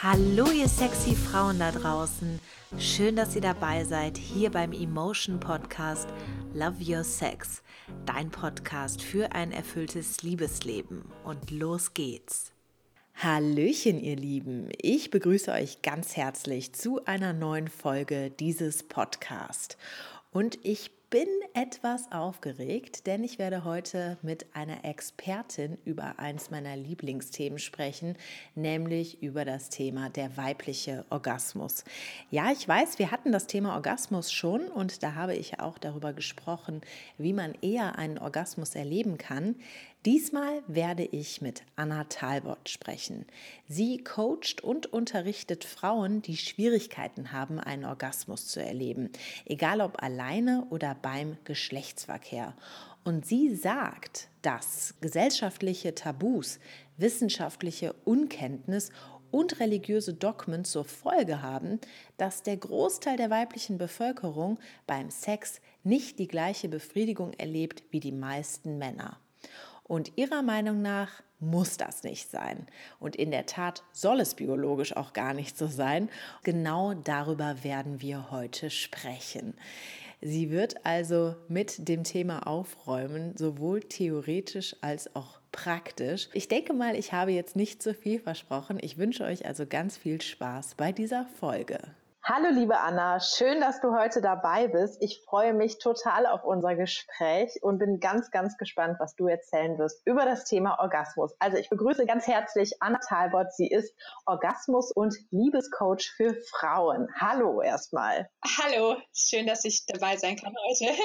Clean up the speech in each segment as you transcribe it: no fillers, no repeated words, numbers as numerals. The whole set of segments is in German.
Hallo ihr sexy Frauen da draußen, schön, dass ihr dabei seid, hier beim Emotion Podcast Love Your Sex, dein Podcast für ein erfülltes Liebesleben. Und los geht's! Hallöchen ihr Lieben, ich begrüße euch ganz herzlich zu einer neuen Folge dieses Podcasts. Und ich bin etwas aufgeregt, denn ich werde heute mit einer Expertin über eins meiner Lieblingsthemen sprechen, nämlich über das Thema der weibliche Orgasmus. Ja, ich weiß, wir hatten das Thema Orgasmus schon und da habe ich auch darüber gesprochen, wie man eher einen Orgasmus erleben kann. Diesmal werde ich mit Anna Talbot sprechen. Sie coacht und unterrichtet Frauen, die Schwierigkeiten haben, einen Orgasmus zu erleben, egal ob alleine oder beim Geschlechtsverkehr. Und sie sagt, dass gesellschaftliche Tabus, wissenschaftliche Unkenntnis und religiöse Dogmen zur Folge haben, dass der Großteil der weiblichen Bevölkerung beim Sex nicht die gleiche Befriedigung erlebt wie die meisten Männer. Und ihrer Meinung nach muss das nicht sein. Und in der Tat soll es biologisch auch gar nicht so sein. Genau darüber werden wir heute sprechen. Sie wird also mit dem Thema aufräumen, sowohl theoretisch als auch praktisch. Ich denke mal, ich habe jetzt nicht so viel versprochen. Ich wünsche euch also ganz viel Spaß bei dieser Folge. Hallo liebe Anna, schön, dass du heute dabei bist. Ich freue mich total auf unser Gespräch und bin ganz, ganz gespannt, was du erzählen wirst über das Thema Orgasmus. Also ich begrüße ganz herzlich Anna Talbot. Sie ist Orgasmus- und Liebescoach für Frauen. Hallo erstmal. Hallo, schön, dass ich dabei sein kann heute.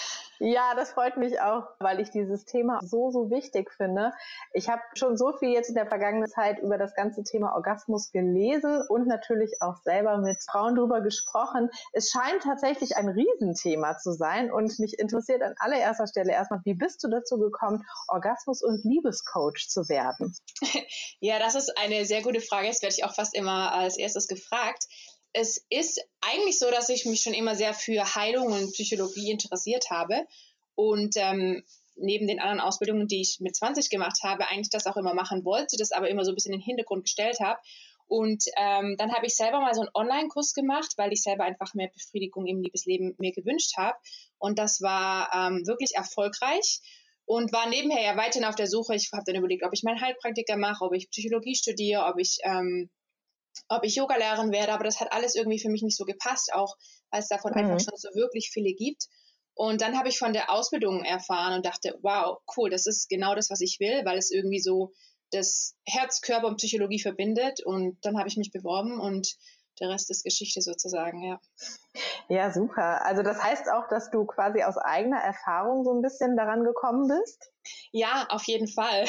Ja, das freut mich auch, weil ich dieses Thema so wichtig finde. Ich habe schon so viel jetzt in der vergangenen Zeit über das ganze Thema Orgasmus gelesen und natürlich auch selber mit Frauen drüber gesprochen. Es scheint tatsächlich ein Riesenthema zu sein und mich interessiert an allererster Stelle erstmal, wie bist du dazu gekommen, Orgasmus- und Liebescoach zu werden? Ja, das ist eine sehr gute Frage. Das werde ich auch fast immer als erstes gefragt. Es ist eigentlich so, dass ich mich schon immer sehr für Heilung und Psychologie interessiert habe und neben den anderen Ausbildungen, die ich mit 20 gemacht habe, eigentlich das auch immer machen wollte, das aber immer so ein bisschen in den Hintergrund gestellt habe. Und dann habe ich selber mal so einen Online-Kurs gemacht, weil ich selber einfach mehr Befriedigung im Liebesleben mir gewünscht habe. Und das war wirklich erfolgreich und war nebenher ja weiterhin auf der Suche. Ich habe dann überlegt, ob ich meinen Heilpraktiker mache, ob ich Psychologie studiere, ob ich Yoga-Lehrerin werde, aber das hat alles irgendwie für mich nicht so gepasst, auch weil es davon einfach schon so wirklich viele gibt. Und dann habe ich von der Ausbildung erfahren und dachte, wow, cool, das ist genau das, was ich will, weil es irgendwie so das Herz, Körper und Psychologie verbindet. Und dann habe ich mich beworben und der Rest ist Geschichte sozusagen, ja. Ja, super. Also das heißt auch, dass du quasi aus eigener Erfahrung so ein bisschen daran gekommen bist? Ja, auf jeden Fall.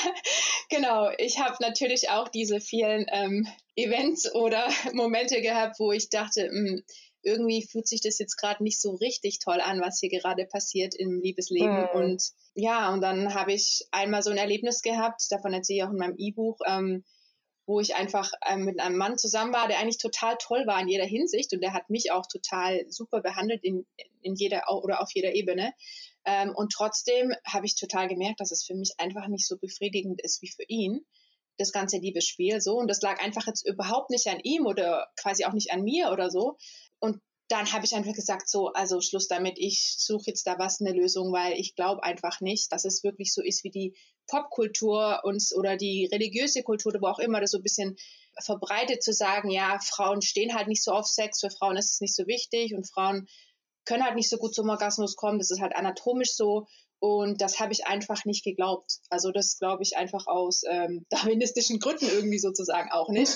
Genau, ich habe natürlich auch diese vielen Events oder Momente gehabt, wo ich dachte, irgendwie fühlt sich das jetzt gerade nicht so richtig toll an, was hier gerade passiert im Liebesleben. Und ja, und dann habe ich einmal so ein Erlebnis gehabt, davon erzähle ich auch in meinem E-Buch, wo ich einfach mit einem Mann zusammen war, der eigentlich total toll war in jeder Hinsicht und der hat mich auch total super behandelt in jeder oder auf jeder Ebene. Und trotzdem habe ich total gemerkt, dass es für mich einfach nicht so befriedigend ist wie für ihn, das ganze Liebesspiel so. Und das lag einfach jetzt überhaupt nicht an ihm oder quasi auch nicht an mir oder so. Und dann habe ich einfach gesagt, so, also Schluss damit, ich suche jetzt da eine Lösung, weil ich glaube einfach nicht, dass es wirklich so ist, wie die Popkultur uns oder die religiöse Kultur, wo auch immer das so ein bisschen verbreitet, zu sagen, ja, Frauen stehen halt nicht so auf Sex, für Frauen ist es nicht so wichtig und Frauen können halt nicht so gut zum Orgasmus kommen, das ist halt anatomisch so. Und das habe ich einfach nicht geglaubt. Also das glaube ich einfach aus darwinistischen Gründen irgendwie sozusagen auch nicht.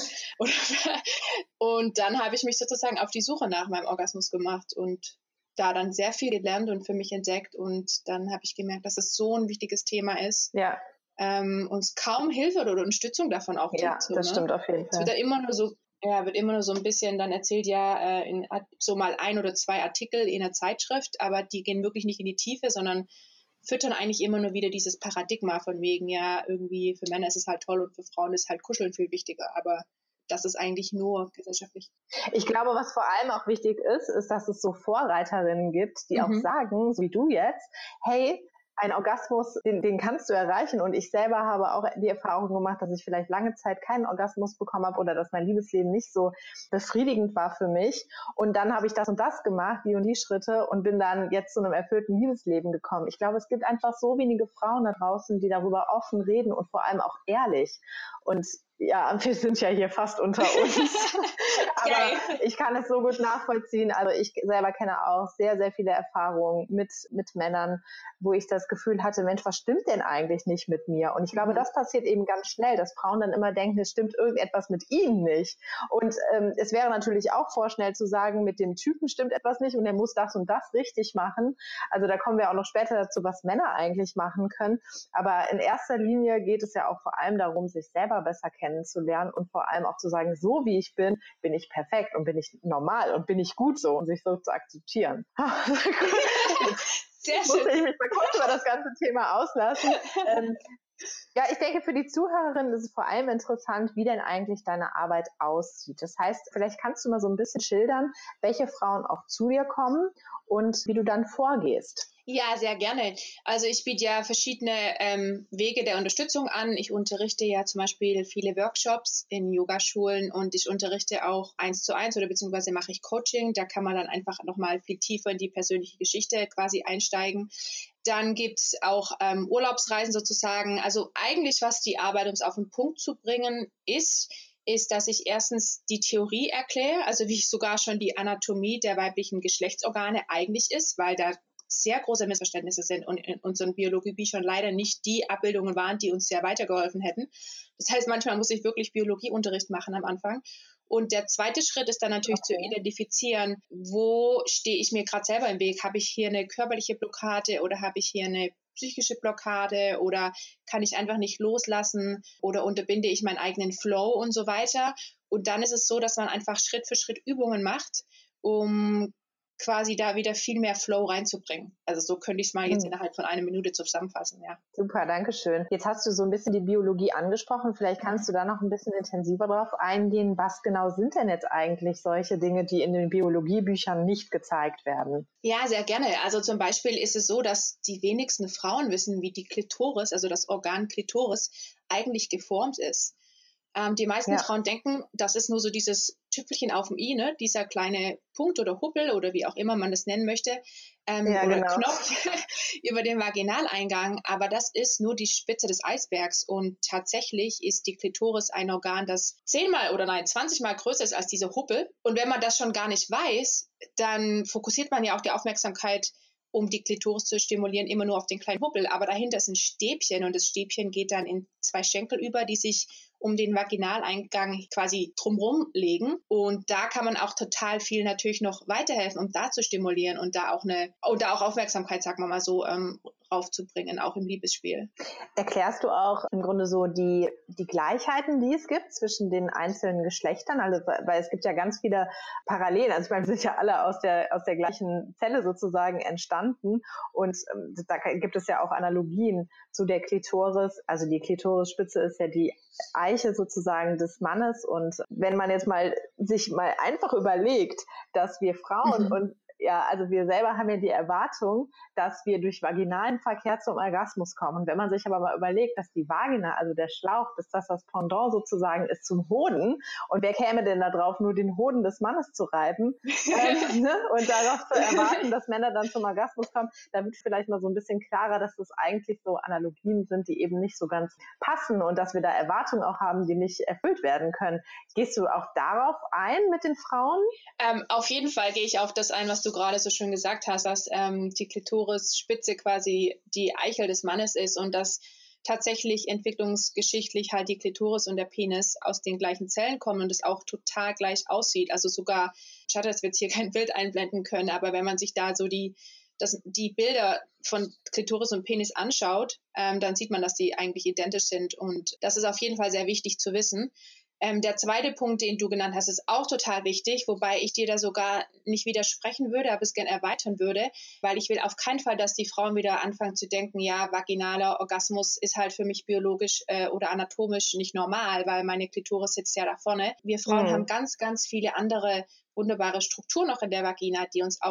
Und dann habe ich mich sozusagen auf die Suche nach meinem Orgasmus gemacht und da dann sehr viel gelernt und für mich entdeckt. Und dann habe ich gemerkt, dass es so ein wichtiges Thema ist. Ja. Uns kaum Hilfe oder Unterstützung davon auch gibt. Ja, so, das stimmt auf jeden Fall. Es wird immer nur so ein bisschen dann erzählt, ja, in so mal 1 oder 2 Artikel in der Zeitschrift, aber die gehen wirklich nicht in die Tiefe, sondern füttern eigentlich immer nur wieder dieses Paradigma von wegen, ja, irgendwie für Männer ist es halt toll und für Frauen ist halt Kuscheln viel wichtiger, aber das ist eigentlich nur gesellschaftlich. Ich glaube, was vor allem auch wichtig ist, dass es so Vorreiterinnen gibt, die auch sagen, so wie du jetzt, hey, ein Orgasmus, den kannst du erreichen. Und ich selber habe auch die Erfahrung gemacht, dass ich vielleicht lange Zeit keinen Orgasmus bekommen habe oder dass mein Liebesleben nicht so befriedigend war für mich. Und dann habe ich das und das gemacht, die und die Schritte, und bin dann jetzt zu einem erfüllten Liebesleben gekommen. Ich glaube, es gibt einfach so wenige Frauen da draußen, die darüber offen reden und vor allem auch ehrlich. Und ja, wir sind ja hier fast unter uns. Aber ich kann es so gut nachvollziehen. Also ich selber kenne auch sehr, sehr viele Erfahrungen mit Männern, wo ich das Gefühl hatte, Mensch, was stimmt denn eigentlich nicht mit mir? Und ich glaube, das passiert eben ganz schnell, dass Frauen dann immer denken, es stimmt irgendetwas mit ihnen nicht. Und es wäre natürlich auch vorschnell zu sagen, mit dem Typen stimmt etwas nicht und er muss das und das richtig machen. Also da kommen wir auch noch später dazu, was Männer eigentlich machen können. Aber in erster Linie geht es ja auch vor allem darum, sich selber besser kennenzulernen und vor allem auch zu sagen, so wie ich bin ich perfekt und bin ich normal und bin ich gut so und sich so zu akzeptieren. Sehr schön. Musste ich mich mal kurz über das ganze Thema auslassen. Ja, ich denke, für die Zuhörerin ist es vor allem interessant, wie denn eigentlich deine Arbeit aussieht. Das heißt, vielleicht kannst du mal so ein bisschen schildern, welche Frauen auch zu dir kommen und wie du dann vorgehst. Ja, sehr gerne. Also ich biete ja verschiedene Wege der Unterstützung an. Ich unterrichte ja zum Beispiel viele Workshops in Yogaschulen und ich unterrichte auch 1:1 oder beziehungsweise mache ich Coaching. Da kann man dann einfach nochmal viel tiefer in die persönliche Geschichte quasi einsteigen. Dann gibt's auch Urlaubsreisen sozusagen. Also eigentlich, was die Arbeit, um es auf den Punkt zu bringen, ist, dass ich erstens die Theorie erkläre, also wie sogar schon die Anatomie der weiblichen Geschlechtsorgane eigentlich ist, weil da sehr große Missverständnisse sind und in unseren Biologiebüchern leider nicht die Abbildungen waren, die uns sehr weitergeholfen hätten. Das heißt, manchmal muss ich wirklich Biologieunterricht machen am Anfang. Und der zweite Schritt ist dann natürlich zu identifizieren, wo stehe ich mir gerade selber im Weg? Habe ich hier eine körperliche Blockade oder habe ich hier eine psychische Blockade oder kann ich einfach nicht loslassen oder unterbinde ich meinen eigenen Flow und so weiter. Und dann ist es so, dass man einfach Schritt für Schritt Übungen macht, um quasi da wieder viel mehr Flow reinzubringen. Also so könnte ich es mal jetzt innerhalb von 1 Minute zusammenfassen, ja. Super, danke schön. Jetzt hast du so ein bisschen die Biologie angesprochen. Vielleicht kannst du da noch ein bisschen intensiver drauf eingehen. Was genau sind denn jetzt eigentlich solche Dinge, die in den Biologiebüchern nicht gezeigt werden? Ja, sehr gerne. Also zum Beispiel ist es so, dass die wenigsten Frauen wissen, wie die Klitoris, also das Organ Klitoris, eigentlich geformt ist. Die meisten Frauen denken, das ist nur so dieses Tüpfelchen auf dem i, ne? Dieser kleine Punkt oder Huppel oder wie auch immer man das nennen möchte, oder Knopf über den Vaginaleingang. Aber das ist nur die Spitze des Eisbergs. Und tatsächlich ist die Klitoris ein Organ, das 20-mal größer ist als dieser Huppel. Und wenn man das schon gar nicht weiß, dann fokussiert man ja auch die Aufmerksamkeit, um die Klitoris zu stimulieren, immer nur auf den kleinen Huppel. Aber dahinter ist ein Stäbchen und das Stäbchen geht dann in 2 Schenkel über, die sich um den Vaginaleingang quasi drumherum legen. Und da kann man auch total viel natürlich noch weiterhelfen, um da zu stimulieren und da auch Aufmerksamkeit, sagen wir mal so, raufzubringen, auch im Liebesspiel. Erklärst du auch im Grunde so die Gleichheiten, die es gibt zwischen den einzelnen Geschlechtern? Also, weil es gibt ja ganz viele Parallelen. Also ich meine, wir sind ja alle aus der gleichen Zelle sozusagen entstanden. Und da gibt es ja auch Analogien zu der Klitoris. Also die Klitorisspitze ist ja die Eiche sozusagen des Mannes. Und wenn man jetzt sich mal einfach überlegt, dass wir Frauen und ja, also wir selber haben ja die Erwartung, dass wir durch vaginalen Verkehr zum Orgasmus kommen. Und wenn man sich aber mal überlegt, dass die Vagina, also der Schlauch, dass das Pendant sozusagen ist zum Hoden. Und wer käme denn da drauf, nur den Hoden des Mannes zu reiben und darauf zu erwarten, dass Männer dann zum Orgasmus kommen, da wird vielleicht mal so ein bisschen klarer, dass das eigentlich so Analogien sind, die eben nicht so ganz passen und dass wir da Erwartungen auch haben, die nicht erfüllt werden können. Gehst du auch darauf ein mit den Frauen? Auf jeden Fall gehe ich auf das ein, was du gerade so schön gesagt hast, dass die Klitorisspitze quasi die Eichel des Mannes ist und dass tatsächlich entwicklungsgeschichtlich halt die Klitoris und der Penis aus den gleichen Zellen kommen und es auch total gleich aussieht. Also sogar, schade, dass wir jetzt hier kein Bild einblenden können, aber wenn man sich da so die Bilder von Klitoris und Penis anschaut, dann sieht man, dass die eigentlich identisch sind und das ist auf jeden Fall sehr wichtig zu wissen. Der zweite Punkt, den du genannt hast, ist auch total wichtig, wobei ich dir da sogar nicht widersprechen würde, aber es gerne erweitern würde, weil ich will auf keinen Fall, dass die Frauen wieder anfangen zu denken, ja, vaginaler Orgasmus ist halt für mich biologisch oder anatomisch nicht normal, weil meine Klitoris sitzt ja da vorne. Wir Frauen haben ganz, ganz viele andere wunderbare Strukturen auch in der Vagina, die uns auch zu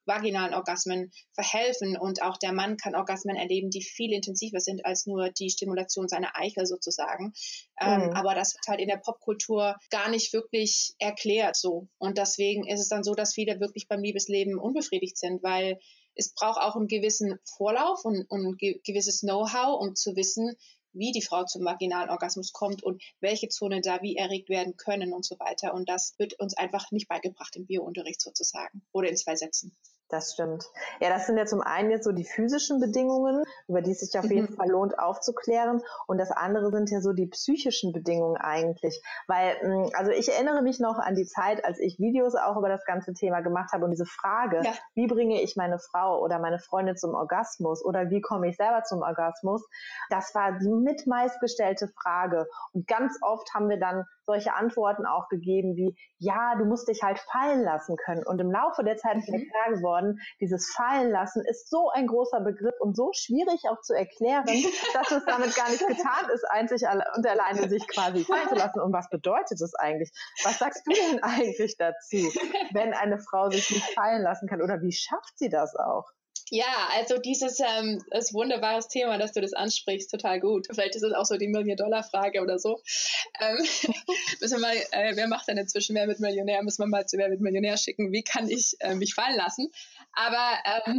vaginalen Orgasmen verhelfen und auch der Mann kann Orgasmen erleben, die viel intensiver sind als nur die Stimulation seiner Eichel sozusagen. Aber das wird halt in der Popkultur gar nicht wirklich erklärt so. Und deswegen ist es dann so, dass viele wirklich beim Liebesleben unbefriedigt sind, weil es braucht auch einen gewissen Vorlauf und ein gewisses Know-how, um zu wissen, wie die Frau zum vaginalen Orgasmus kommt und welche Zonen da wie erregt werden können und so weiter. Und das wird uns einfach nicht beigebracht im Biounterricht sozusagen oder in 2 Sätzen. Das stimmt. Ja, das sind ja zum einen jetzt so die physischen Bedingungen, über die es sich auf jeden Fall lohnt aufzuklären. Und das andere sind ja so die psychischen Bedingungen eigentlich. Weil, also ich erinnere mich noch an die Zeit, als ich Videos auch über das ganze Thema gemacht habe und diese Frage, wie bringe ich meine Frau oder meine Freundin zum Orgasmus oder wie komme ich selber zum Orgasmus, das war die mit meistgestellte Frage. Und ganz oft haben wir dann solche Antworten auch gegeben wie, ja, du musst dich halt fallen lassen können. Und im Laufe der Zeit ist mir klar geworden, dieses Fallen lassen ist so ein großer Begriff und so schwierig auch zu erklären, dass es damit gar nicht getan ist, einzig und alleine sich quasi fallen zu lassen. Und was bedeutet das eigentlich? Was sagst du denn eigentlich dazu, wenn eine Frau sich nicht fallen lassen kann? Oder wie schafft sie das auch? Ja, also dieses ist wunderbares Thema, dass du das ansprichst, total gut. Vielleicht ist es auch so die $1-Million-Frage oder so. Müssen wir mal, wer macht denn inzwischen Wer wird Millionär? Müssen wir mal zu Wer wird Millionär schicken. Wie kann ich mich fallen lassen? Aber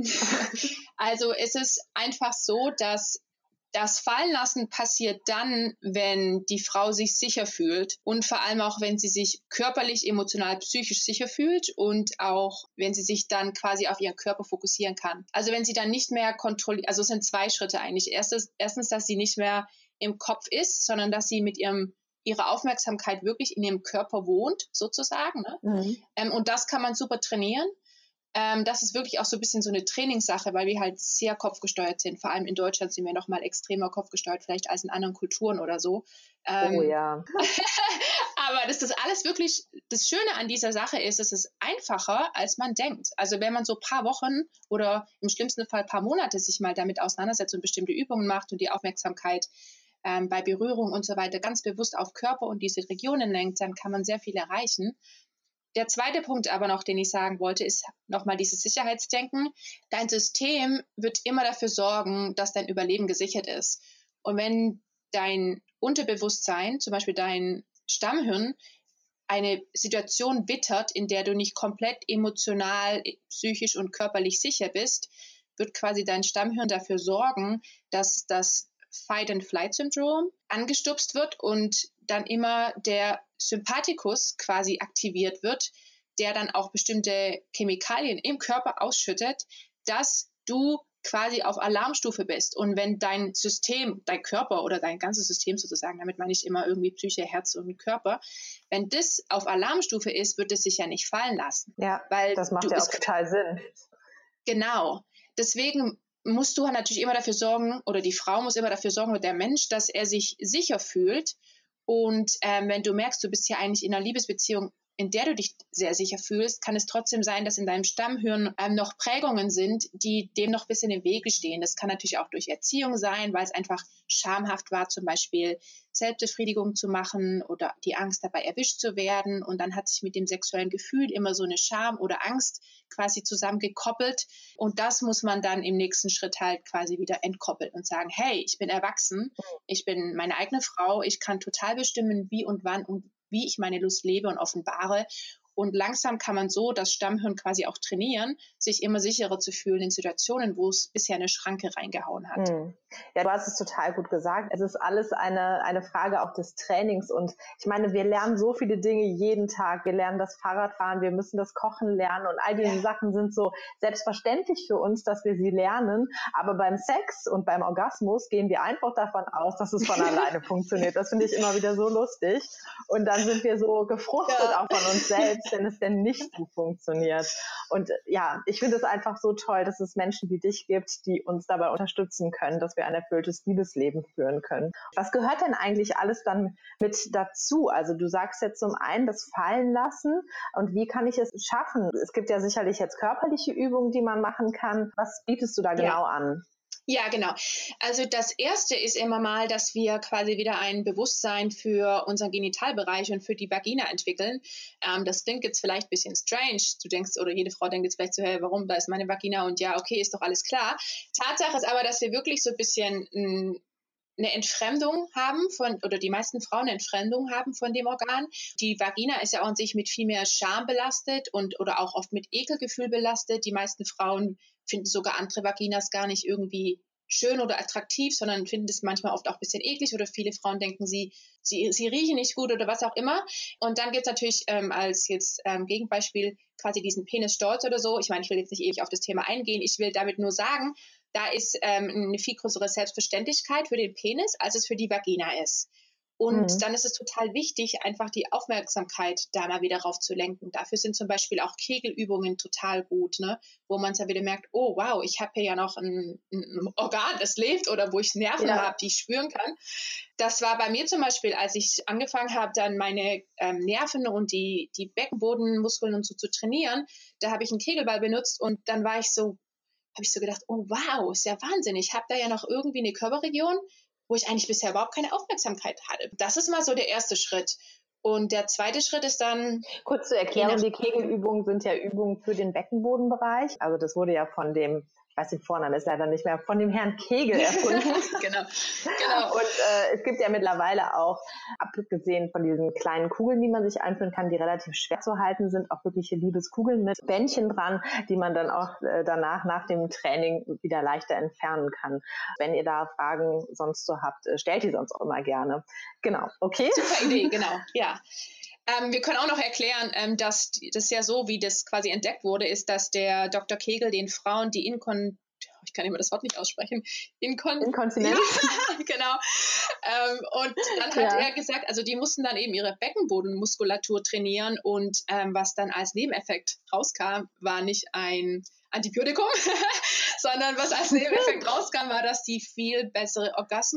also es ist einfach so, dass das Fallenlassen passiert dann, wenn die Frau sich sicher fühlt und vor allem auch, wenn sie sich körperlich, emotional, psychisch sicher fühlt und auch, wenn sie sich dann quasi auf ihren Körper fokussieren kann. Also wenn sie dann nicht mehr kontrolliert, also es sind 2 Schritte eigentlich. Erstens, dass sie nicht mehr im Kopf ist, sondern dass sie mit ihrer Aufmerksamkeit wirklich in ihrem Körper wohnt, sozusagen. Ne? Und das kann man super trainieren. Das ist wirklich auch so ein bisschen so eine Trainingssache, weil wir halt sehr kopfgesteuert sind. Vor allem in Deutschland sind wir noch mal extremer kopfgesteuert, vielleicht als in anderen Kulturen oder so. Oh ja. Aber das ist alles wirklich, das Schöne an dieser Sache ist, es ist einfacher, als man denkt. Also wenn man so ein paar Wochen oder im schlimmsten Fall ein paar Monate sich mal damit auseinandersetzt und bestimmte Übungen macht und die Aufmerksamkeit bei Berührung und so weiter ganz bewusst auf Körper und diese Regionen lenkt, dann kann man sehr viel erreichen. Der zweite Punkt aber noch, den ich sagen wollte, ist nochmal dieses Sicherheitsdenken. Dein System wird immer dafür sorgen, dass dein Überleben gesichert ist. Und wenn dein Unterbewusstsein, zum Beispiel dein Stammhirn, eine Situation wittert, in der du nicht komplett emotional, psychisch und körperlich sicher bist, wird quasi dein Stammhirn dafür sorgen, dass das Fight-and-Flight-Syndrom angestupst wird und dann immer der Sympathikus quasi aktiviert wird, der dann auch bestimmte Chemikalien im Körper ausschüttet, dass du quasi auf Alarmstufe bist. Und wenn dein System, dein Körper oder dein ganzes System sozusagen, damit meine ich immer irgendwie Psyche, Herz und Körper, wenn das auf Alarmstufe ist, wird es sich ja nicht fallen lassen. Ja, weil das macht ja auch total Sinn. Genau. Deswegen musst du natürlich immer dafür sorgen, oder die Frau muss immer dafür sorgen, oder der Mensch, dass er sich sicher fühlt. Und wenn du merkst, du bist ja eigentlich in einer Liebesbeziehung, in der du dich sehr sicher fühlst, kann es trotzdem sein, dass in deinem Stammhirn noch Prägungen sind, die dem noch ein bisschen im Wege stehen. Das kann natürlich auch durch Erziehung sein, weil es einfach schamhaft war, zum Beispiel Selbstbefriedigung zu machen oder die Angst dabei erwischt zu werden. Und dann hat sich mit dem sexuellen Gefühl immer so eine Scham oder Angst quasi zusammengekoppelt. Und das muss man dann im nächsten Schritt halt quasi wieder entkoppeln und sagen, hey, ich bin erwachsen, ich bin meine eigene Frau, ich kann total bestimmen, wie und wann und wie ich meine Lust lebe und offenbare. Und langsam kann man so das Stammhirn quasi auch trainieren, sich immer sicherer zu fühlen in Situationen, wo es bisher eine Schranke reingehauen hat. Ja, du hast es total gut gesagt. Es ist alles eine Frage auch des Trainings. Und ich meine, wir lernen so viele Dinge jeden Tag. Wir lernen das Fahrradfahren, wir müssen das Kochen lernen. Und all diese Sachen sind so selbstverständlich für uns, dass wir sie lernen. Aber beim Sex und beim Orgasmus gehen wir einfach davon aus, dass es von alleine funktioniert. Das finde ich immer wieder so lustig. Und dann sind wir so gefrustet auch von uns selbst, wenn es denn nicht so funktioniert. Und ja, ich finde es einfach so toll, dass es Menschen wie dich gibt, die uns dabei unterstützen können, dass wir ein erfülltes Liebesleben führen können. Was gehört denn eigentlich alles dann mit dazu? Also du sagst jetzt zum einen das Fallen lassen und wie kann ich es schaffen? Es gibt ja sicherlich jetzt körperliche Übungen, die man machen kann. Was bietest du da genau an? Ja, genau. Also das Erste ist immer mal, dass wir quasi wieder ein Bewusstsein für unseren Genitalbereich und für die Vagina entwickeln. Das klingt jetzt vielleicht ein bisschen strange. Du denkst, oder jede Frau denkt jetzt vielleicht so, hey, warum, da ist meine Vagina und ja, okay, ist doch alles klar. Tatsache ist aber, dass wir wirklich so ein bisschen eine Entfremdung haben oder die meisten Frauen eine Entfremdung haben von dem Organ. Die Vagina ist ja auch an sich mit viel mehr Scham belastet oder auch oft mit Ekelgefühl belastet. Die meisten Frauen finden sogar andere Vaginas gar nicht irgendwie schön oder attraktiv, sondern finden es manchmal oft auch ein bisschen eklig oder viele Frauen denken, sie riechen nicht gut oder was auch immer. Und dann gibt es natürlich als jetzt Gegenbeispiel quasi diesen Penisstolz oder so. Ich meine, ich will jetzt nicht ewig auf das Thema eingehen. Ich will damit nur sagen, da ist eine viel größere Selbstverständlichkeit für den Penis, als es für die Vagina ist. Und dann ist es total wichtig, einfach die Aufmerksamkeit da mal wieder rauf zu lenken. Dafür sind zum Beispiel auch Kegelübungen total gut, ne? Wo man dann wieder merkt, oh wow, ich habe hier ja noch ein Organ, das lebt oder wo ich Nerven habe, die ich spüren kann. Das war bei mir zum Beispiel, als ich angefangen habe, dann meine Nerven und die Beckenbodenmuskeln und so zu trainieren, da habe ich einen Kegelball benutzt und dann habe ich so gedacht, oh wow, ist ja Wahnsinn. Ich habe da ja noch irgendwie eine Körperregion, wo ich eigentlich bisher überhaupt keine Aufmerksamkeit hatte. Das ist mal so der erste Schritt. Und der zweite Schritt ist dann... Kurz zur Erklärung, die Kegelübungen sind ja Übungen für den Beckenbodenbereich. Also das wurde ja von dem, ich weiß den Vornamen ist leider nicht mehr, von dem Herrn Kegel erfunden. Genau. Und es gibt ja mittlerweile auch, abgesehen von diesen kleinen Kugeln, die man sich einführen kann, die relativ schwer zu halten sind, auch wirkliche Liebeskugeln mit Bändchen dran, die man dann auch danach, nach dem Training wieder leichter entfernen kann. Wenn ihr da Fragen sonst so habt, stellt die sonst auch immer gerne. Genau, okay. Super Idee, genau, ja. Wir können auch noch erklären, dass das ja so, wie das quasi entdeckt wurde, ist, dass der Dr. Kegel den Frauen die ich kann immer das Wort nicht aussprechen. Inkontinenz. Ja, genau. Und dann hat er gesagt, also die mussten dann eben ihre Beckenbodenmuskulatur trainieren und was dann als Nebeneffekt rauskam, war nicht ein Antibiotikum, sondern was als Nebeneffekt rauskam, war, dass die viel bessere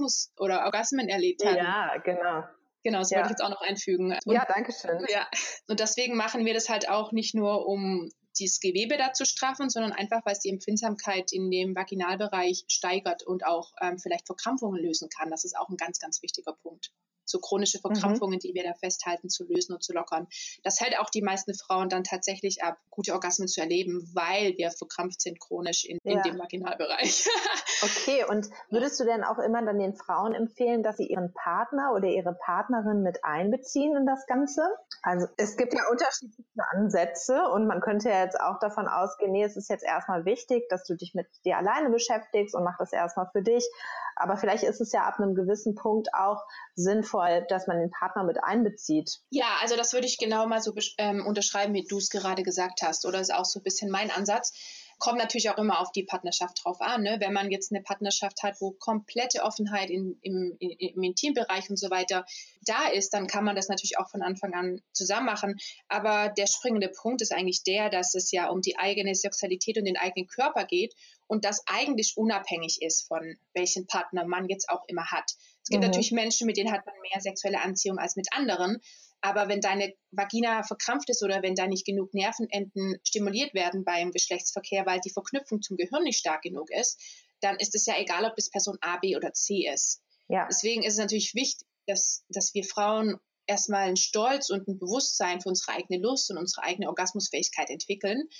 Orgasmen erlebt hatten. Ja, genau. Genau, das wollte ich jetzt auch noch einfügen. Und, ja, danke schön. Ja, und deswegen machen wir das halt auch nicht nur, um dieses Gewebe da zu straffen, sondern einfach, weil es die Empfindsamkeit in dem Vaginalbereich steigert und auch vielleicht Verkrampfungen lösen kann. Das ist auch ein ganz, ganz wichtiger Punkt. So chronische Verkrampfungen, die wir da festhalten, zu lösen und zu lockern. Das hält auch die meisten Frauen dann tatsächlich ab, gute Orgasmen zu erleben, weil wir verkrampft sind chronisch in dem Vaginalbereich. Okay, und würdest du denn auch immer dann den Frauen empfehlen, dass sie ihren Partner oder ihre Partnerin mit einbeziehen in das Ganze? Also es gibt ja unterschiedliche Ansätze und man könnte ja jetzt auch davon ausgehen, nee, es ist jetzt erstmal wichtig, dass du dich mit dir alleine beschäftigst und mach das erstmal für dich. Aber vielleicht ist es ja ab einem gewissen Punkt auch sinnvoll, dass man den Partner mit einbezieht. Ja, also das würde ich genau mal so unterschreiben, wie du es gerade gesagt hast. Oder ist auch so ein bisschen mein Ansatz. Kommt natürlich auch immer auf die Partnerschaft drauf an. Ne? Wenn man jetzt eine Partnerschaft hat, wo komplette Offenheit im Intimbereich und so weiter da ist, dann kann man das natürlich auch von Anfang an zusammen machen. Aber der springende Punkt ist eigentlich der, dass es ja um die eigene Sexualität und den eigenen Körper geht und das eigentlich unabhängig ist von welchen Partner man jetzt auch immer hat. Es gibt natürlich Menschen, mit denen hat man mehr sexuelle Anziehung als mit anderen. Aber wenn deine Vagina verkrampft ist oder wenn da nicht genug Nervenenden stimuliert werden beim Geschlechtsverkehr, weil die Verknüpfung zum Gehirn nicht stark genug ist, dann ist es ja egal, ob das Person A, B oder C ist. Ja. Deswegen ist es natürlich wichtig, dass wir Frauen erstmal einen Stolz und ein Bewusstsein für unsere eigene Lust und unsere eigene Orgasmusfähigkeit entwickeln.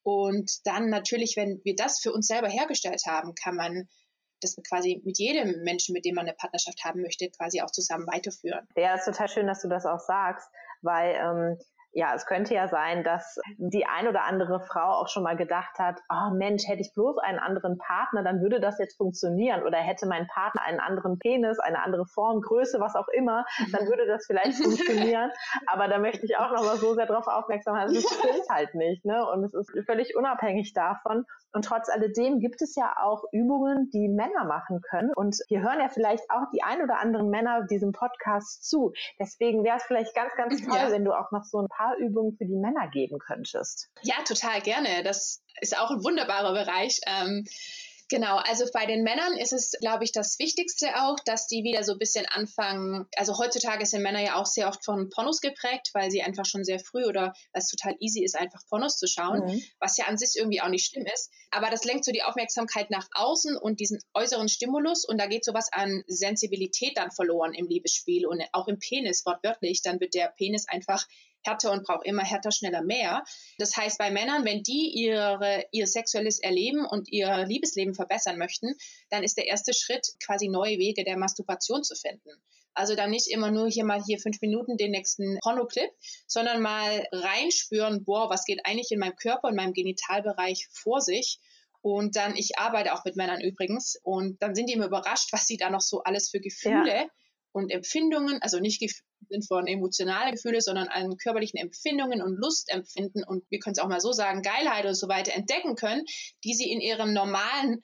Und dann natürlich, wenn wir das für uns selber hergestellt haben, kann man das quasi mit jedem Menschen, mit dem man eine Partnerschaft haben möchte, quasi auch zusammen weiterführen. Ja, ist total schön, dass du das auch sagst, weil es könnte ja sein, dass die ein oder andere Frau auch schon mal gedacht hat, oh Mensch, hätte ich bloß einen anderen Partner, dann würde das jetzt funktionieren. Oder hätte mein Partner einen anderen Penis, eine andere Form, Größe, was auch immer, dann würde das vielleicht funktionieren. Aber da möchte ich auch noch mal so sehr darauf aufmerksam machen, das stimmt halt nicht, ne? Und es ist völlig unabhängig davon. Und trotz alledem gibt es ja auch Übungen, die Männer machen können. Und hier hören ja vielleicht auch die ein oder anderen Männer diesem Podcast zu. Deswegen wäre es vielleicht ganz, ganz toll, wenn du auch noch so ein paar Übungen für die Männer geben könntest. Ja, total gerne. Das ist auch ein wunderbarer Bereich. Genau, also bei den Männern ist es, glaube ich, das Wichtigste auch, dass die wieder so ein bisschen anfangen. Also heutzutage sind Männer ja auch sehr oft von Pornos geprägt, weil sie einfach schon sehr früh oder weil es total easy ist, einfach Pornos zu schauen, was ja an sich irgendwie auch nicht schlimm ist. Aber das lenkt so die Aufmerksamkeit nach außen und diesen äußeren Stimulus und da geht sowas an Sensibilität dann verloren im Liebesspiel und auch im Penis wortwörtlich. Dann wird der Penis einfach härter und braucht immer härter, schneller, mehr. Das heißt, bei Männern, wenn die ihr sexuelles Erleben und ihr Liebesleben verbessern möchten, dann ist der erste Schritt, quasi neue Wege der Masturbation zu finden. Also dann nicht immer nur hier 5 Minuten den nächsten Pornoclip, sondern mal reinspüren, boah, was geht eigentlich in meinem Körper und meinem Genitalbereich vor sich? Und dann, ich arbeite auch mit Männern übrigens, und dann sind die immer überrascht, was sie da noch so alles für Gefühle und Empfindungen, also nicht Gefühle von emotionalen Gefühle, sondern an körperlichen Empfindungen und Lustempfinden und wir können es auch mal so sagen, Geilheit und so weiter entdecken können, die sie in ihrem normalen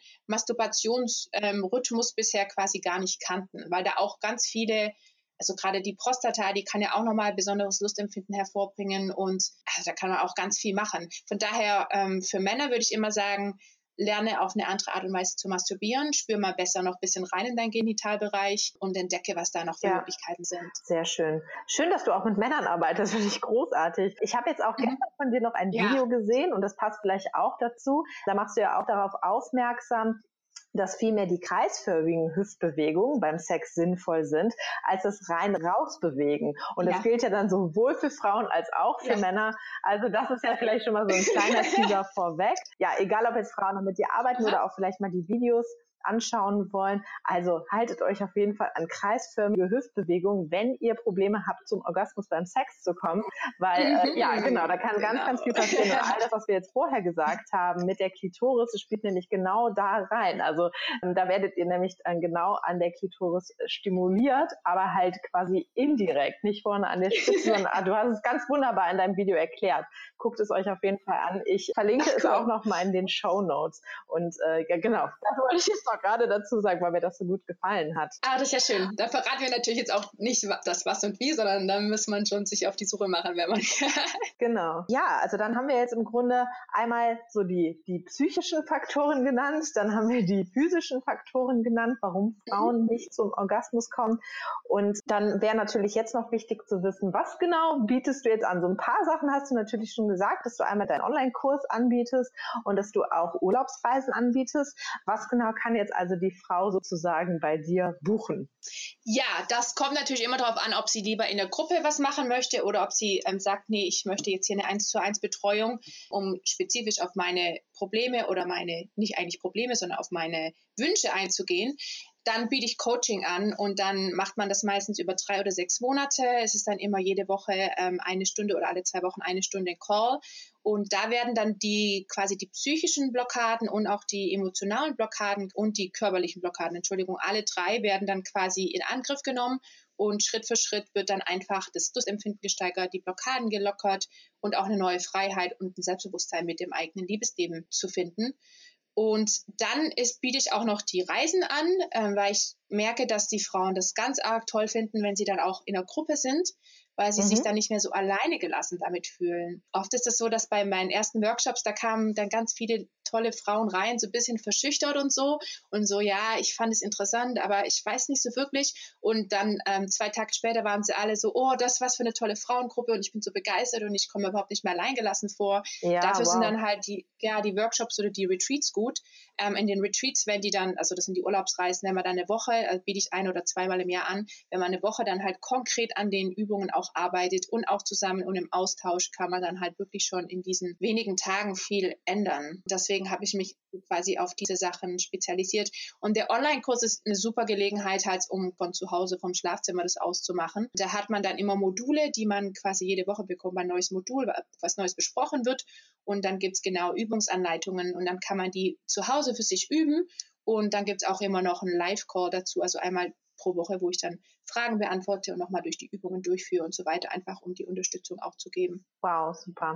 Masturbationsrhythmus bisher quasi gar nicht kannten, weil da auch ganz viele, also gerade die Prostata, die kann ja auch nochmal besonderes Lustempfinden hervorbringen und also da kann man auch ganz viel machen. Von daher für Männer würde ich immer sagen, lerne auf eine andere Art und Weise zu masturbieren, spür mal besser noch ein bisschen rein in deinen Genitalbereich und entdecke, was da noch für Möglichkeiten sind. Sehr schön. Schön, dass du auch mit Männern arbeitest, finde ich großartig. Ich habe jetzt auch gestern von dir noch ein Video gesehen und das passt vielleicht auch dazu. Da machst du ja auch darauf aufmerksam, dass vielmehr die kreisförmigen Hüftbewegungen beim Sex sinnvoll sind, als das rein rausbewegen. Und das gilt ja dann sowohl für Frauen als auch für Männer. Also das ist ja vielleicht schon mal so ein kleiner Teaser vorweg. Ja, egal ob jetzt Frauen noch mit dir arbeiten oder auch vielleicht mal die Videos anschauen wollen. Also haltet euch auf jeden Fall an kreisförmige Hüftbewegungen, wenn ihr Probleme habt, zum Orgasmus beim Sex zu kommen, weil genau, da kann ganz viel passieren. Und all das, was wir jetzt vorher gesagt haben mit der Klitoris, das spielt nämlich genau da rein. Also da werdet ihr nämlich dann genau an der Klitoris stimuliert, aber halt quasi indirekt, nicht vorne an der Spitze, sondern du hast es ganz wunderbar in deinem Video erklärt. Guckt es euch auf jeden Fall an. Ich verlinke es auch nochmal in den Shownotes. Und genau, das wollte ich jetzt noch gerade dazu sagen, weil mir das so gut gefallen hat. Das ist ja schön. Da verraten wir natürlich jetzt auch nicht das Was und Wie, sondern da muss man schon sich auf die Suche machen, wenn man Genau. Ja, also dann haben wir jetzt im Grunde einmal so die psychischen Faktoren genannt, dann haben wir die physischen Faktoren genannt, warum Frauen nicht zum Orgasmus kommen. Und dann wäre natürlich jetzt noch wichtig zu wissen, was genau bietest du jetzt an? So ein paar Sachen hast du natürlich schon gesagt, dass du einmal deinen Online-Kurs anbietest und dass du auch Urlaubsreisen anbietest. Was genau kann jetzt also die Frau sozusagen bei dir buchen? Ja, das kommt natürlich immer darauf an, ob sie lieber in der Gruppe was machen möchte oder ob sie sagt, nee, ich möchte jetzt hier eine 1:1 Betreuung, um spezifisch auf meine Probleme oder nicht eigentlich Probleme, sondern auf meine Wünsche einzugehen. Dann biete ich Coaching an und dann macht man das meistens über 3 oder 6 Monate. Es ist dann immer jede Woche 1 Stunde oder alle 2 Wochen 1 Stunde Call. Und da werden dann quasi die psychischen Blockaden und auch die emotionalen Blockaden und die körperlichen Blockaden, alle 3 werden dann quasi in Angriff genommen und Schritt für Schritt wird dann einfach das Lustempfinden gesteigert, die Blockaden gelockert und auch eine neue Freiheit und ein Selbstbewusstsein mit dem eigenen Liebesleben zu finden. Und dann biete ich auch noch die Reisen an, weil ich merke, dass die Frauen das ganz arg toll finden, wenn sie dann auch in der Gruppe sind, weil sie sich dann nicht mehr so alleine gelassen damit fühlen. Oft ist es so, dass bei meinen ersten Workshops, da kamen dann ganz viele tolle Frauen rein, so ein bisschen verschüchtert und so, ja, ich fand es interessant, aber ich weiß nicht so wirklich. Und dann 2 Tage später waren sie alle so, oh, das ist was für eine tolle Frauengruppe und ich bin so begeistert und ich komme mir überhaupt nicht mehr alleingelassen vor. Ja, dafür sind dann halt die Workshops oder die Retreats gut. In den Retreats, wenn die dann, also das sind die Urlaubsreisen, wenn man dann eine Woche, biete ich 1 oder 2-mal im Jahr an, wenn man eine Woche dann halt konkret an den Übungen auch arbeitet und auch zusammen und im Austausch kann man dann halt wirklich schon in diesen wenigen Tagen viel ändern. Deswegen habe ich mich quasi auf diese Sachen spezialisiert. Und der Online-Kurs ist eine super Gelegenheit, halt, um von zu Hause, vom Schlafzimmer das auszumachen. Da hat man dann immer Module, die man quasi jede Woche bekommt, ein neues Modul, was Neues besprochen wird. Und dann gibt's genau Übungsanleitungen und dann kann man die zu Hause für sich üben. Und dann gibt's auch immer noch einen Live-Call dazu, also einmal pro Woche, wo ich dann Fragen beantworte und nochmal durch die Übungen durchführe und so weiter, einfach um die Unterstützung auch zu geben. Wow, super.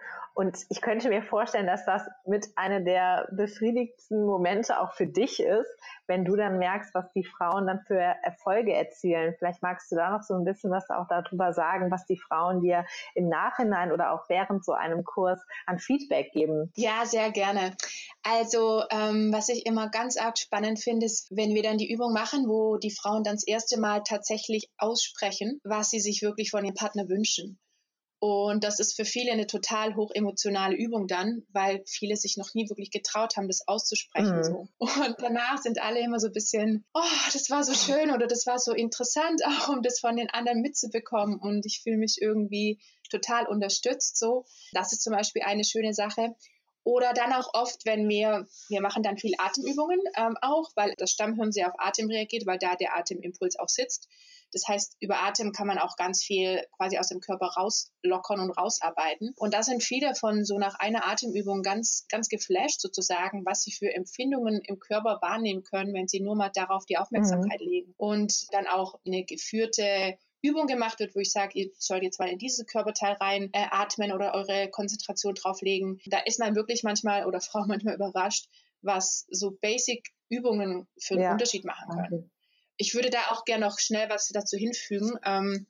Und ich könnte mir vorstellen, dass das mit einer der befriedigendsten Momente auch für dich ist, wenn du dann merkst, was die Frauen dann für Erfolge erzielen. Vielleicht magst du da noch so ein bisschen was auch darüber sagen, was die Frauen dir im Nachhinein oder auch während so einem Kurs an Feedback geben. Ja, sehr gerne. Also was ich immer ganz arg spannend finde, ist, wenn wir dann die Übung machen, wo die Frauen dann das erste Mal tatsächlich aussprechen, was sie sich wirklich von ihrem Partner wünschen. Und das ist für viele eine total hochemotionale Übung dann, weil viele sich noch nie wirklich getraut haben, das auszusprechen. So. Und danach sind alle immer so ein bisschen, oh, das war so schön oder das war so interessant, auch um das von den anderen mitzubekommen. Und ich fühle mich irgendwie total unterstützt. So. Das ist zum Beispiel eine schöne Sache. Oder dann auch oft, wenn wir machen dann viel Atemübungen auch, weil das Stammhirn sehr auf Atem reagiert, weil da der Atemimpuls auch sitzt. Das heißt, über Atem kann man auch ganz viel quasi aus dem Körper rauslockern und rausarbeiten. Und da sind viele von so nach einer Atemübung ganz, ganz geflasht sozusagen, was sie für Empfindungen im Körper wahrnehmen können, wenn sie nur mal darauf die Aufmerksamkeit legen. Und dann auch eine geführte Übung gemacht wird, wo ich sage, ihr sollt jetzt mal in dieses Körperteil rein atmen oder eure Konzentration drauflegen. Da ist man wirklich manchmal oder Frau manchmal überrascht, was so Basic-Übungen für einen Unterschied machen können. Okay. Ich würde da auch gerne noch schnell was dazu hinfügen.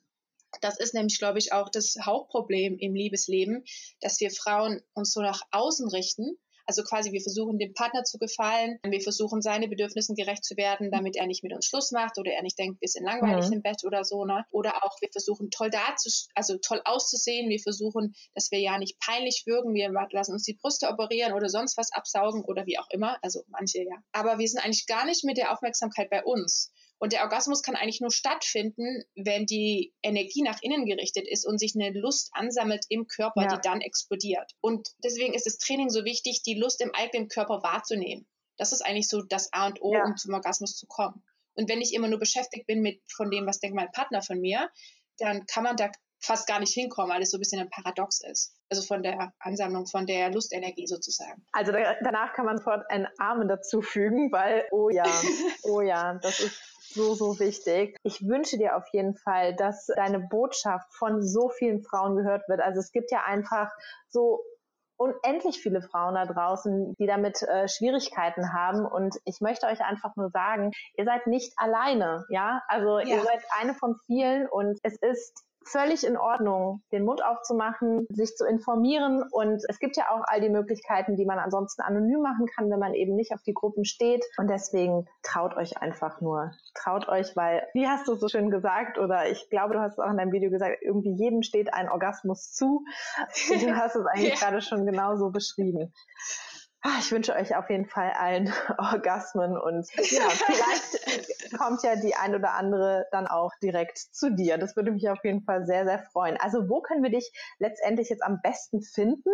Das ist nämlich, glaube ich, auch das Hauptproblem im Liebesleben, dass wir Frauen uns so nach außen richten. Also quasi, wir versuchen dem Partner zu gefallen, wir versuchen seine Bedürfnissen gerecht zu werden, damit er nicht mit uns Schluss macht oder er nicht denkt, wir sind langweilig im Bett oder so, ne? Oder auch, wir versuchen toll auszusehen, wir versuchen, dass wir ja nicht peinlich wirken, wir lassen uns die Brüste operieren oder sonst was absaugen oder wie auch immer, also manche ja. Aber wir sind eigentlich gar nicht mit der Aufmerksamkeit bei uns. Und der Orgasmus kann eigentlich nur stattfinden, wenn die Energie nach innen gerichtet ist und sich eine Lust ansammelt im Körper, die dann explodiert. Und deswegen ist das Training so wichtig, die Lust im eigenen Körper wahrzunehmen. Das ist eigentlich so das A und O, um zum Orgasmus zu kommen. Und wenn ich immer nur beschäftigt bin von dem, was denkt mein Partner von mir, dann kann man da fast gar nicht hinkommen, weil es so ein bisschen ein Paradox ist. Also von der Ansammlung, von der Lustenergie sozusagen. Also danach kann man sofort einen Amen dazufügen, weil, oh ja, das ist so, so wichtig. Ich wünsche dir auf jeden Fall, dass deine Botschaft von so vielen Frauen gehört wird. Also es gibt ja einfach so unendlich viele Frauen da draußen, die damit Schwierigkeiten haben. Und ich möchte euch einfach nur sagen, ihr seid nicht alleine, ja? Also ihr seid eine von vielen und es ist völlig in Ordnung, den Mund aufzumachen, sich zu informieren, und es gibt ja auch all die Möglichkeiten, die man ansonsten anonym machen kann, wenn man eben nicht auf die Gruppen steht, und deswegen traut euch einfach nur. Traut euch, weil, wie hast du so schön gesagt, oder ich glaube, du hast es auch in deinem Video gesagt, irgendwie jedem steht ein Orgasmus zu. Du hast es eigentlich gerade schon genauso beschrieben. Ich wünsche euch auf jeden Fall allen Orgasmen, und ja, vielleicht kommt ja die ein oder andere dann auch direkt zu dir. Das würde mich auf jeden Fall sehr, sehr freuen. Also wo können wir dich letztendlich jetzt am besten finden?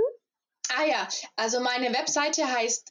Also meine Webseite heißt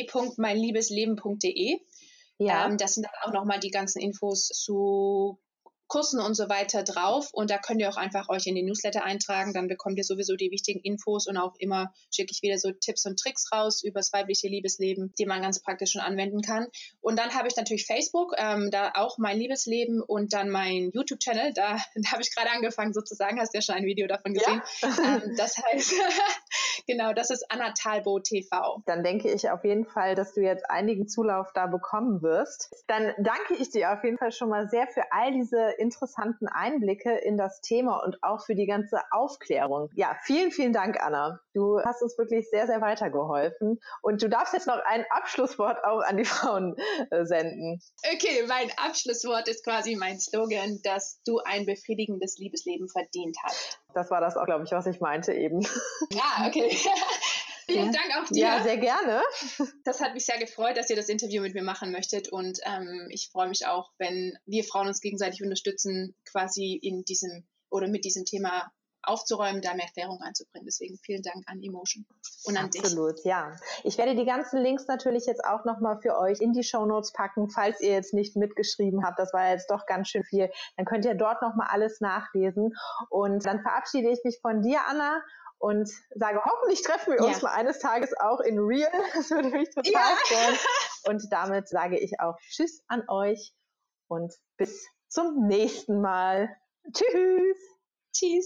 www.meinliebesleben.de. Das sind dann auch nochmal die ganzen Infos zu Kursen und so weiter drauf, und da könnt ihr auch einfach euch in den Newsletter eintragen, dann bekommt ihr sowieso die wichtigen Infos, und auch immer schicke ich wieder so Tipps und Tricks raus über das weibliche Liebesleben, die man ganz praktisch schon anwenden kann. Und dann habe ich natürlich Facebook, da auch mein Liebesleben, und dann mein YouTube-Channel, da habe ich gerade angefangen sozusagen, hast ja schon ein Video davon gesehen. Ja. Das heißt, genau, das ist Anna Talbo TV. Dann denke ich auf jeden Fall, dass du jetzt einigen Zulauf da bekommen wirst. Dann danke ich dir auf jeden Fall schon mal sehr für all diese interessanten Einblicke in das Thema und auch für die ganze Aufklärung. Ja, vielen, vielen Dank, Anna. Du hast uns wirklich sehr, sehr weitergeholfen, und du darfst jetzt noch ein Abschlusswort auch an die Frauen senden. Okay, mein Abschlusswort ist quasi mein Slogan, dass du ein befriedigendes Liebesleben verdient hast. Das war das auch, glaube ich, was ich meinte eben. Ja, okay. Vielen Dank auch dir. Ja, sehr gerne. Das hat mich sehr gefreut, dass ihr das Interview mit mir machen möchtet, und ich freue mich auch, wenn wir Frauen uns gegenseitig unterstützen, quasi in diesem oder mit diesem Thema aufzuräumen, da mehr Klärung reinzubringen. Deswegen vielen Dank an Emotion und an dich. Absolut, ja. Ich werde die ganzen Links natürlich jetzt auch nochmal für euch in die Shownotes packen, falls ihr jetzt nicht mitgeschrieben habt. Das war jetzt doch ganz schön viel. Dann könnt ihr dort nochmal alles nachlesen. Und dann verabschiede ich mich von dir, Anna, und sage, hoffentlich treffen wir uns mal eines Tages auch in Real. Das würde mich total freuen. Und damit sage ich auch Tschüss an euch und bis zum nächsten Mal. Tschüss. Tschüss.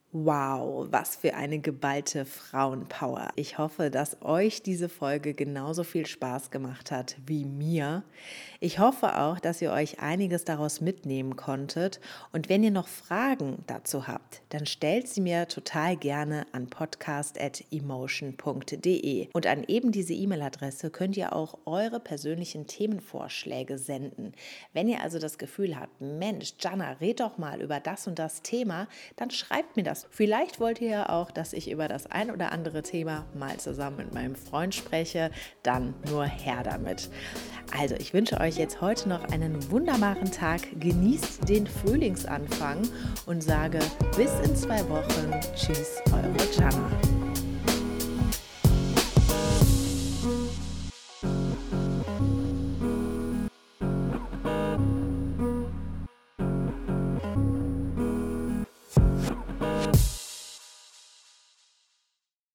Wow, was für eine geballte Frauenpower. Ich hoffe, dass euch diese Folge genauso viel Spaß gemacht hat wie mir. Ich hoffe auch, dass ihr euch einiges daraus mitnehmen konntet. Und wenn ihr noch Fragen dazu habt, dann stellt sie mir total gerne an podcast@emotion.de. Und an eben diese E-Mail-Adresse könnt ihr auch eure persönlichen Themenvorschläge senden. Wenn ihr also das Gefühl habt, Mensch, Jana, red doch mal über das und das Thema, dann schreibt mir das. Vielleicht wollt ihr ja auch, dass ich über das ein oder andere Thema mal zusammen mit meinem Freund spreche, dann nur her damit. Also ich wünsche euch jetzt heute noch einen wunderbaren Tag, genießt den Frühlingsanfang und sage bis in 2 Wochen. Tschüss, eure Jana.